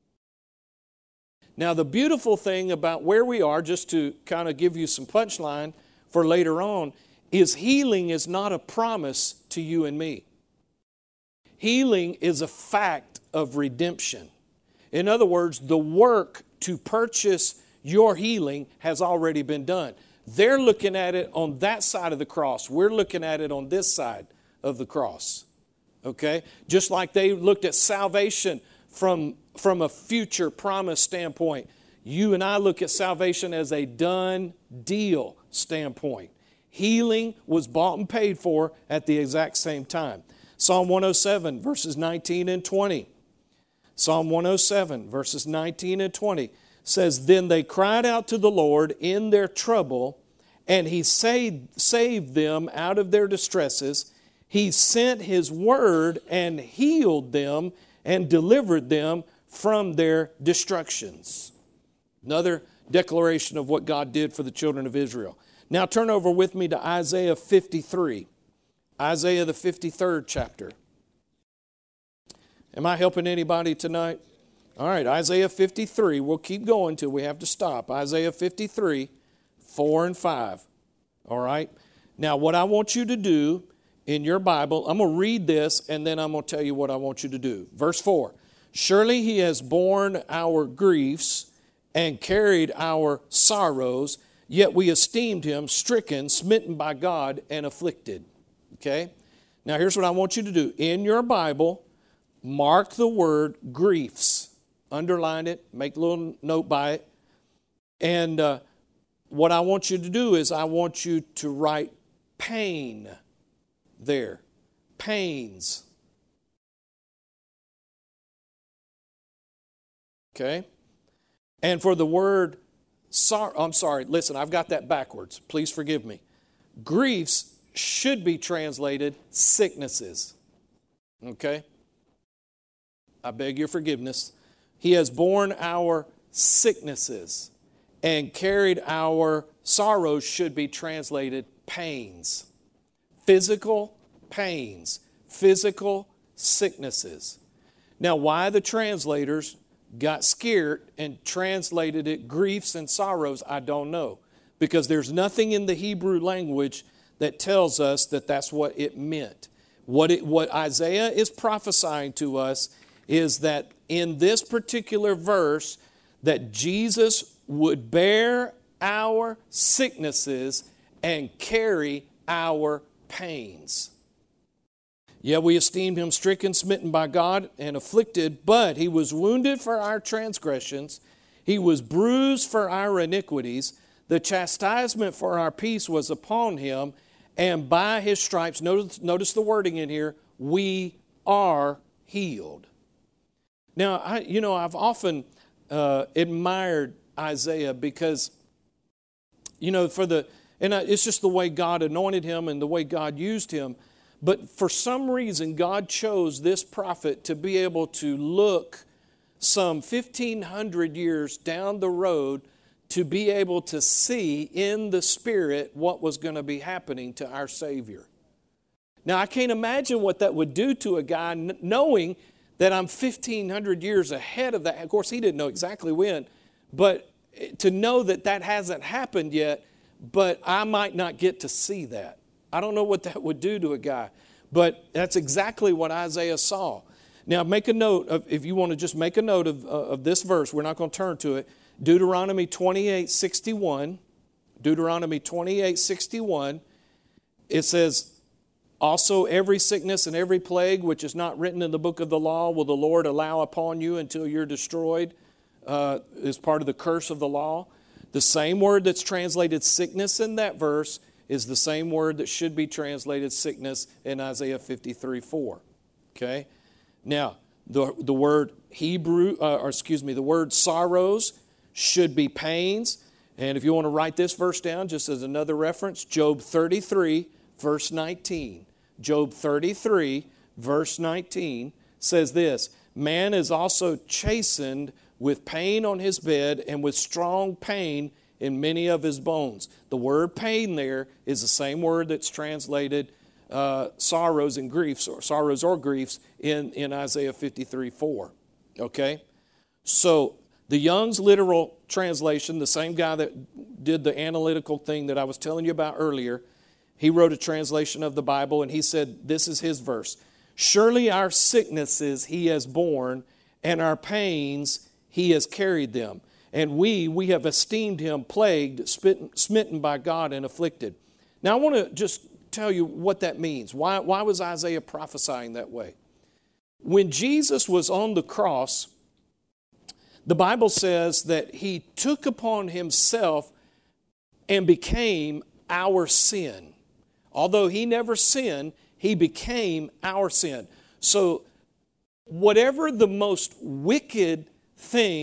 Now, the beautiful thing about where we are, just to kind of give you some punchline for later on, is healing is not a promise to you and me. Healing is a fact of redemption. In other words, the work to purchase your healing has already been done. They're looking at it on that side of the cross. We're looking at it on this side of the cross. Okay? Just like they looked at salvation from, from a future promise standpoint, you and I look at salvation as a done deal standpoint. Healing was bought and paid for at the exact same time. Psalm one oh seven, verses nineteen and twenty. Psalm one oh seven, verses nineteen and twenty says, then they cried out to the Lord in their trouble, and he saved, saved them out of their distresses. He sent his word and healed them and delivered them from their destructions. Another declaration of what God did for the children of Israel. Now turn over with me to Isaiah fifty-three. Isaiah the fifty-third chapter. Am I helping anybody tonight? All right, Isaiah fifty-three. We'll keep going till we have to stop. Isaiah fifty-three, four and five. All right. Now what I want you to do in your Bible, I'm going to read this and then I'm going to tell you what I want you to do. Verse four. Surely he has borne our griefs and carried our sorrows, yet we esteemed him stricken, smitten by God, and afflicted. Okay? Now here's what I want you to do. In your Bible, mark the word griefs. Underline it. Make a little note by it. And uh, what I want you to do is I want you to write pain there. Pains. Okay? And for the word, sor- I'm sorry, listen, I've got that backwards. Please forgive me. Griefs should be translated sicknesses. Okay? I beg your forgiveness. He has borne our sicknesses and carried our sorrows should be translated pains. Physical pains. Physical sicknesses. Now, why the translators got scared and translated it griefs and sorrows, I don't know. Because there's nothing in the Hebrew language that tells us that that's what it meant. What, it, what Isaiah is prophesying to us is that in this particular verse, that Jesus would bear our sicknesses and carry our pains. Yet we esteemed him stricken, smitten by God, and afflicted, but he was wounded for our transgressions. He was bruised for our iniquities. The chastisement for our peace was upon him, and by his stripes, notice, notice the wording in here, we are healed. Now, I, you know, I've often uh, admired Isaiah because, you know, for the, and it's just the way God anointed him and the way God used him. But for some reason, God chose this prophet to be able to look some fifteen hundred years down the road to be able to see in the Spirit what was going to be happening to our Savior. Now, I can't imagine what that would do to a guy knowing that I'm fifteen hundred years ahead of that. Of course, he didn't know exactly when, but to know that that hasn't happened yet, but I might not get to see that. I don't know what that would do to a guy, but that's exactly what Isaiah saw. Now, make a note of, if you want to just make a note of, uh, of this verse, we're not going to turn to it. Deuteronomy twenty-eight sixty-one. Deuteronomy twenty-eight sixty-one. It says, also every sickness and every plague which is not written in the book of the law will the Lord allow upon you until you're destroyed, uh, is part of the curse of the law. The same word that's translated sickness in that verse is the same word that should be translated sickness in Isaiah fifty-three four. Okay? Now, the, the word Hebrew, uh, or excuse me, the word sorrows should be pains. And if you want to write this verse down just as another reference, Job thirty-three, verse nineteen. Job thirty-three, verse nineteen says this, man is also chastened with pain on his bed and with strong pain in many of his bones. The word pain there is the same word that's translated uh, sorrows and griefs, or sorrows or griefs in, in Isaiah fifty-three four. Okay? So the Young's literal translation, the same guy that did the analytical thing that I was telling you about earlier, he wrote a translation of the Bible and he said, this is his verse. Surely our sicknesses he has borne, and our pains he has carried them. And we, we have esteemed him plagued, smitten by God, and afflicted. Now I want to just tell you what that means. Why, why was Isaiah prophesying that way? When Jesus was on the cross, the Bible says that he took upon himself and became our sin. Although he never sinned, he became our sin. So whatever the most wicked thing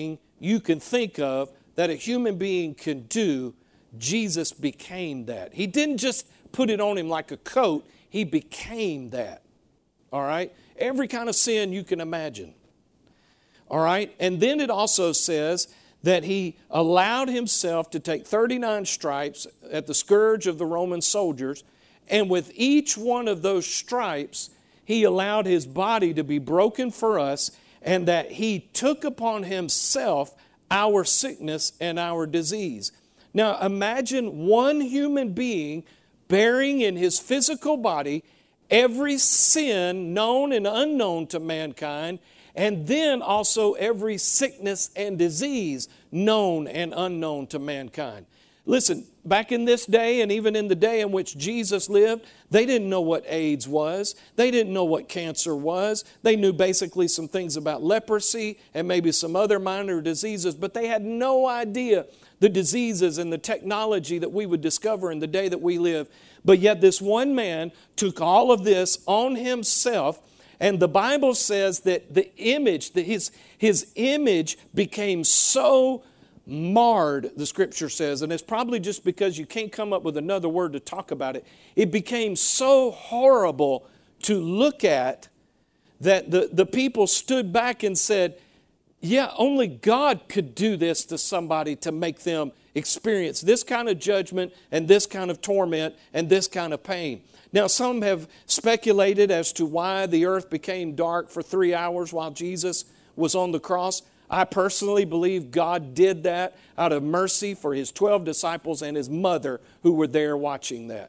you can think of that a human being can do, Jesus became that. He didn't just put it on him like a coat. He became that. All right? Every kind of sin you can imagine. All right? And then it also says that he allowed himself to take thirty-nine stripes at the scourge of the Roman soldiers, and with each one of those stripes, he allowed his body to be broken for us, and that he took upon himself our sickness and our disease. Now imagine one human being bearing in his physical body every sin known and unknown to mankind, and then also every sickness and disease known and unknown to mankind. Listen, back in this day and even in the day in which Jesus lived, they didn't know what AIDS was. They didn't know what cancer was. They knew basically some things about leprosy and maybe some other minor diseases, but they had no idea the diseases and the technology that we would discover in the day that we live. But yet this one man took all of this on himself, and the Bible says that the image, that his, his image became so marred, the Scripture says, and it's probably just because you can't come up with another word to talk about it. It became so horrible to look at that the, the people stood back and said, yeah, only God could do this to somebody to make them experience this kind of judgment and this kind of torment and this kind of pain. Now, some have speculated as to why the earth became dark for three hours while Jesus was on the cross. I personally believe God did that out of mercy for his twelve disciples and his mother who were there watching that.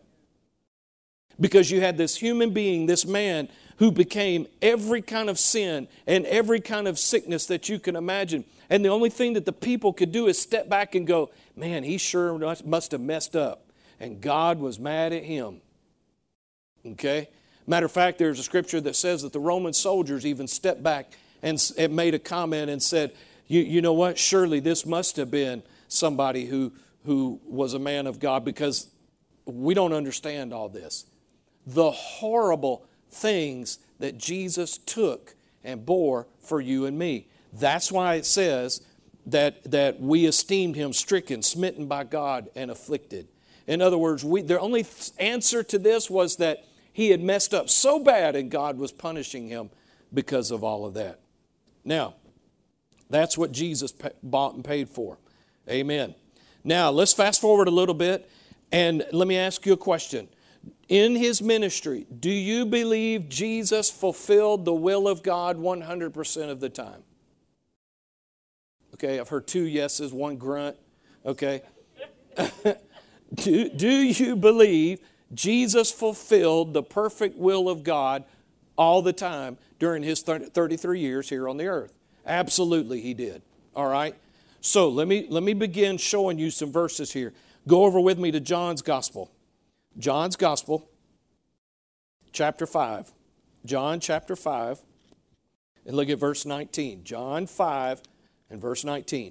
Because you had this human being, this man, who became every kind of sin and every kind of sickness that you can imagine. And the only thing that the people could do is step back and go, man, he sure must have messed up. And God was mad at him. Okay? Matter of fact, there's a scripture that says that the Roman soldiers even stepped back and made a comment and said, you, you know what, surely this must have been somebody who, who was a man of God, because we don't understand all this. The horrible things that Jesus took and bore for you and me. That's why it says that, that we esteemed him stricken, smitten by God, and afflicted. In other words, we, the only answer to this was that he had messed up so bad and God was punishing him because of all of that. Now, that's what Jesus bought and paid for. Amen. Now, let's fast forward a little bit, and let me ask you a question. In his ministry, do you believe Jesus fulfilled the will of God one hundred percent of the time? Okay, I've heard two yeses, one grunt. Okay. do, do you believe Jesus fulfilled the perfect will of God all the time during his thirty-three years here on the earth? Absolutely he did. All right. So let me, let me begin showing you some verses here. Go over with me to John's Gospel. John's Gospel, chapter five. John chapter five. And look at verse nineteen. John five and verse nineteen.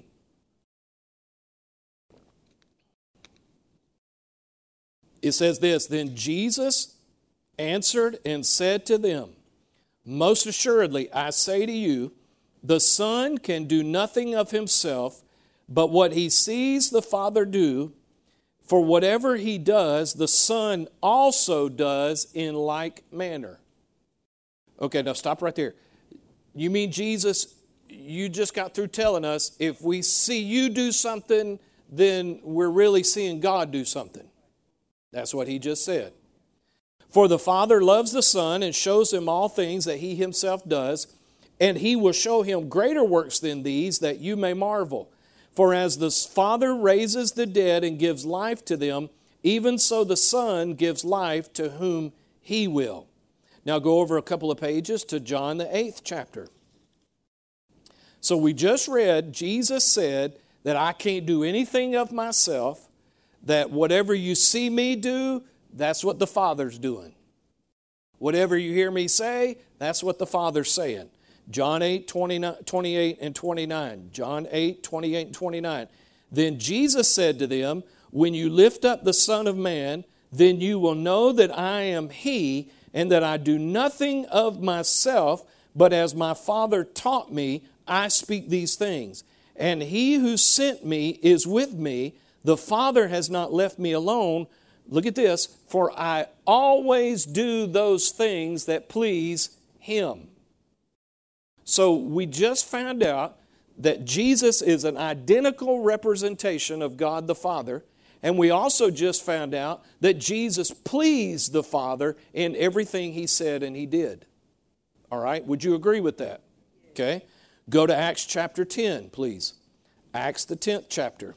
It says this, then Jesus answered and said to them, most assuredly, I say to you, the Son can do nothing of himself, but what he sees the Father do, for whatever he does, the Son also does in like manner. Okay, now stop right there. You mean, Jesus, you just got through telling us if we see you do something, then we're really seeing God do something. That's what he just said. For the Father loves the Son and shows him all things that he himself does, and he will show him greater works than these, that you may marvel. For as the Father raises the dead and gives life to them, even so the Son gives life to whom he will. Now go over a couple of pages to John the eighth chapter. So we just read, Jesus said that I can't do anything of myself, that whatever you see me do, that's what the Father's doing. Whatever you hear me say, that's what the Father's saying. John eight, twenty-eight and twenty-nine. John eight, twenty-eight and twenty-nine. Then Jesus said to them, when you lift up the Son of Man, then you will know that I am he, and that I do nothing of myself, but as my Father taught me, I speak these things. and he who sent me is with me. The Father has not left me alone. Look at this. For I always do those things that please him. So we just found out that Jesus is an identical representation of God the Father. And we also just found out that Jesus pleased the Father in everything he said and he did. All right? Would you agree with that? Okay. Go to Acts chapter ten, please. Acts the tenth chapter.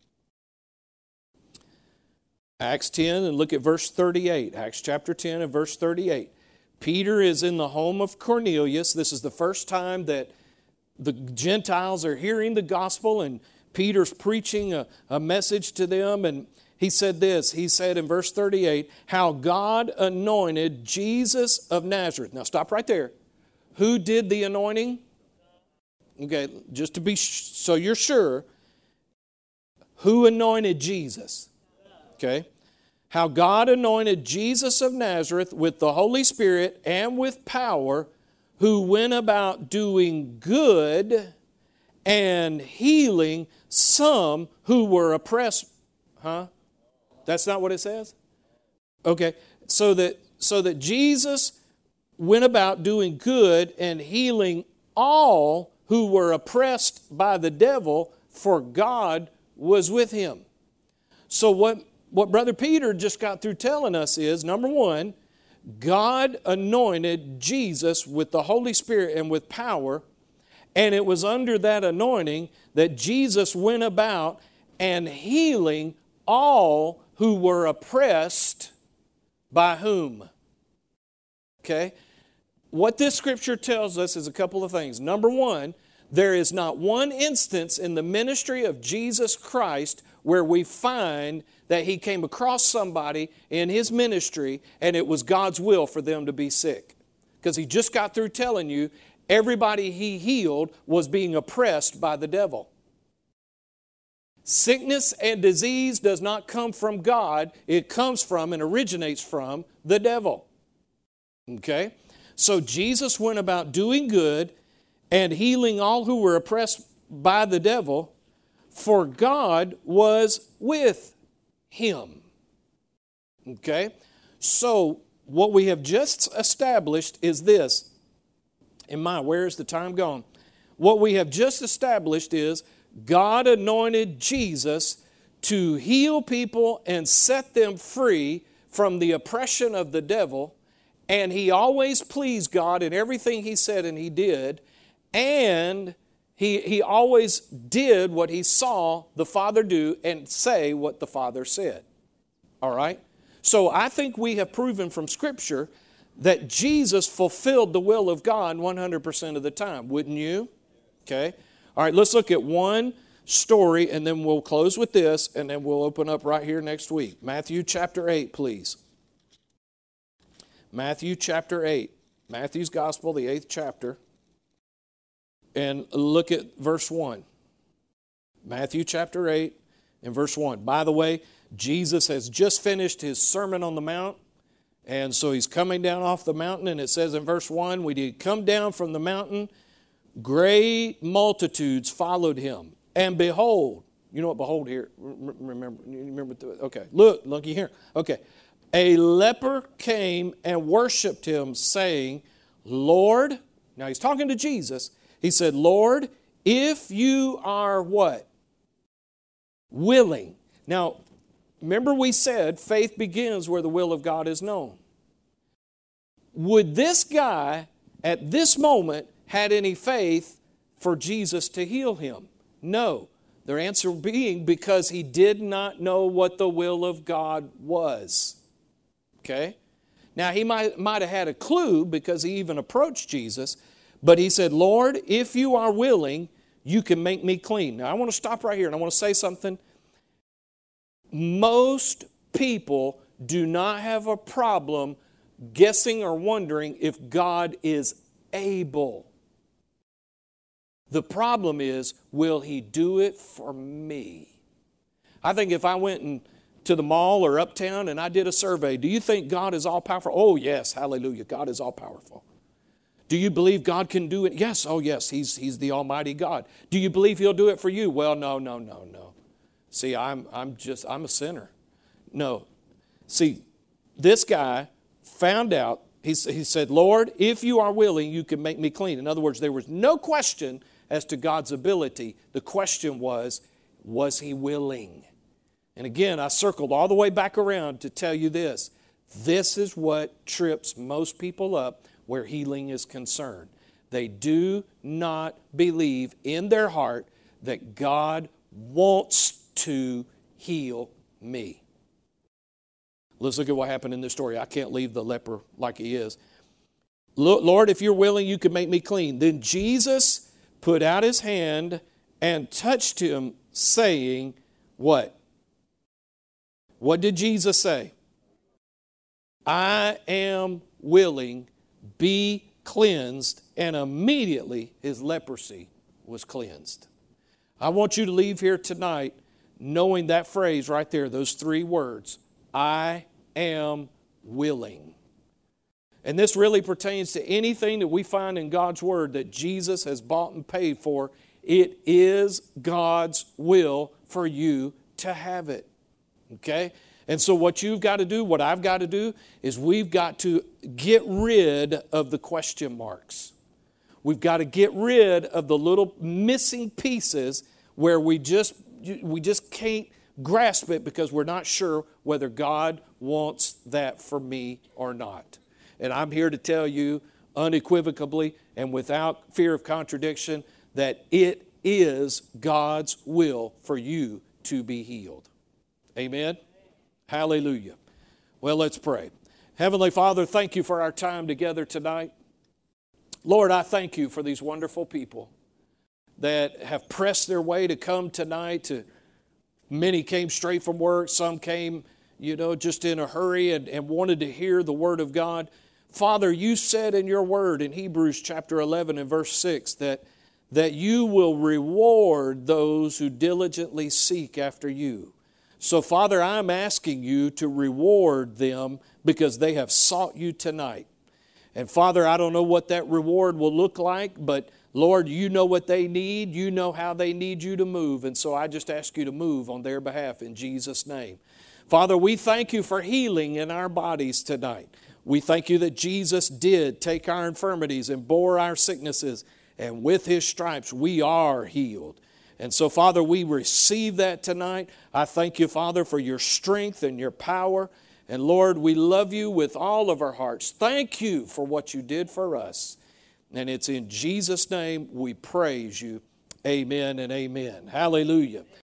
Acts ten, and look at verse thirty-eight. Acts chapter ten and verse thirty-eight. Peter is in the home of Cornelius. This is the first time that the Gentiles are hearing the gospel, and Peter's preaching a, a message to them. And he said this. He said in verse thirty-eight, how God anointed Jesus of Nazareth. Now stop right there. Who did the anointing? Okay, just to be sh- so you're sure. Who anointed Jesus? Okay. How God anointed Jesus of Nazareth with the Holy Spirit and with power, who went about doing good and healing some who were oppressed. Huh? That's not what it says? Okay. So that so that Jesus went about doing good and healing all who were oppressed by the devil, for God was with him. So what What Brother Peter just got through telling us is, number one, God anointed Jesus with the Holy Spirit and with power, and it was under that anointing that Jesus went about and healing all who were oppressed by whom? Okay? What this scripture tells us is a couple of things. Number one, there is not one instance in the ministry of Jesus Christ where we find that he came across somebody in his ministry and it was God's will for them to be sick. Because he just got through telling you everybody he healed was being oppressed by the devil. Sickness and disease does not come from God. It comes from and originates from the devil. Okay? So Jesus went about doing good and healing all who were oppressed by the devil, for God was with him. Okay? So what we have just established is this. And my, where is the time gone? What we have just established is God anointed Jesus to heal people and set them free from the oppression of the devil. And he always pleased God in everything he said and he did. And he, he always did what he saw the Father do and say what the Father said. All right? So I think we have proven from Scripture that Jesus fulfilled the will of God one hundred percent of the time. Wouldn't you? Okay. All right, let's look at one story and then we'll close with this and then we'll open up right here next week. Matthew chapter eight, please. Matthew chapter eight. Matthew's Gospel, the eighth chapter. And look at verse one. Matthew chapter eight and verse one. By the way, Jesus has just finished his Sermon on the Mount. And so he's coming down off the mountain. And it says in verse one, when he come down from the mountain, great multitudes followed him. And behold, you know what behold here? Remember, you remember? Okay, look, looky here. Okay. A leper came and worshiped him, saying, Lord, now he's talking to Jesus. He said, Lord, if you are what? Willing. Now, remember we said faith begins where the will of God is known. Would this guy at this moment had any faith for Jesus to heal him? No. Their answer being because he did not know what the will of God was. Okay? Now, he might, might have had a clue because he even approached Jesus, but he said, Lord, if you are willing, you can make me clean. Now, I want to stop right here and I want to say something. Most people do not have a problem guessing or wondering if God is able. The problem is, will he do it for me? I think if I went and to the mall or uptown and I did a survey, do you think God is all powerful? Oh yes, hallelujah, God is all powerful. Do you believe God can do it? Yes. Oh, yes. He's, he's the Almighty God. Do you believe He'll do it for you? Well, no, no, no, no. See, I'm, I'm just, I'm a sinner. No. See, this guy found out, he, he said, Lord, if you are willing, you can make me clean. In other words, there was no question as to God's ability. The question was, was he willing? And again, I circled all the way back around to tell you this. This is what trips most people up where healing is concerned. They do not believe in their heart that God wants to heal me. Let's look at what happened in this story. I can't leave the leper like he is. Lord, if you're willing, you can make me clean. Then Jesus put out his hand and touched him, saying, what? What did Jesus say? I am willing, be cleansed. And immediately his leprosy was cleansed. I want you to leave here tonight knowing that phrase right there, those three words, I am willing. And this really pertains to anything that we find in God's Word that Jesus has bought and paid for. It is God's will for you to have it. Okay? And so what you've got to do, what I've got to do, is we've got to get rid of the question marks. We've got to get rid of the little missing pieces where we just we just can't grasp it because we're not sure whether God wants that for me or not. And I'm here to tell you unequivocally and without fear of contradiction that it is God's will for you to be healed. Amen? Hallelujah. Well, let's pray. Heavenly Father, thank you for our time together tonight. Lord, I thank you for these wonderful people that have pressed their way to come tonight. To, many came straight from work. Some came, you know, just in a hurry and, and wanted to hear the Word of God. Father, you said in your Word in Hebrews chapter eleven and verse six that, that you will reward those who diligently seek after you. So, Father, I'm asking you to reward them because they have sought you tonight. And, Father, I don't know what that reward will look like, but, Lord, you know what they need. You know how they need you to move. And so I just ask you to move on their behalf in Jesus' name. Father, we thank you for healing in our bodies tonight. We thank you that Jesus did take our infirmities and bore our sicknesses, and with His stripes we are healed. And so, Father, we receive that tonight. I thank you, Father, for your strength and your power. And, Lord, we love you with all of our hearts. Thank you for what you did for us. And it's in Jesus' name we praise you. Amen and amen. Hallelujah.